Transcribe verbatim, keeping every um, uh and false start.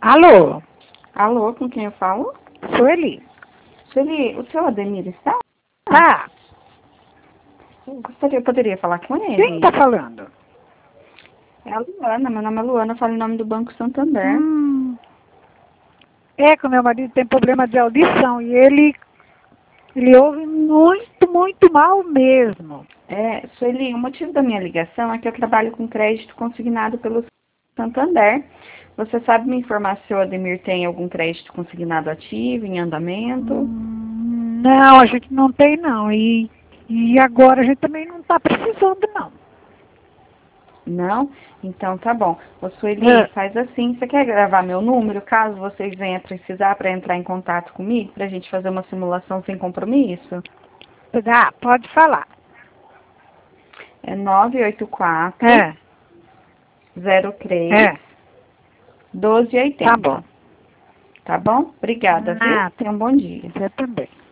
Alô? Alô, com quem eu falo? Sueli? Sueli, o seu Ademir está? Tá. Eu gostaria, eu poderia falar com ele? Quem tá falando? É a Luana, meu nome é Luana, eu falo em nome do Banco Santander. Hum, é que o meu marido tem problema de audição e ele, ele ouve muito, muito mal mesmo. É, Sueli, o motivo da minha ligação é que eu trabalho com crédito consignado pelo Santander. Você sabe me informar se o Ademir tem algum crédito consignado ativo, em andamento? Hum, não, a gente não tem não. E, e agora a gente também não tá precisando não. Não? Então tá bom. Ô Sueli, É. faz assim, você quer gravar meu número, caso vocês venham precisar para entrar em contato comigo, para a gente fazer uma simulação sem compromisso? Ah, pode falar. É nove oito quatro, É, zero três, é, doze tá bom. oitenta. Tá bom? Obrigada, viu? Nada, Tenha um bom dia. você também.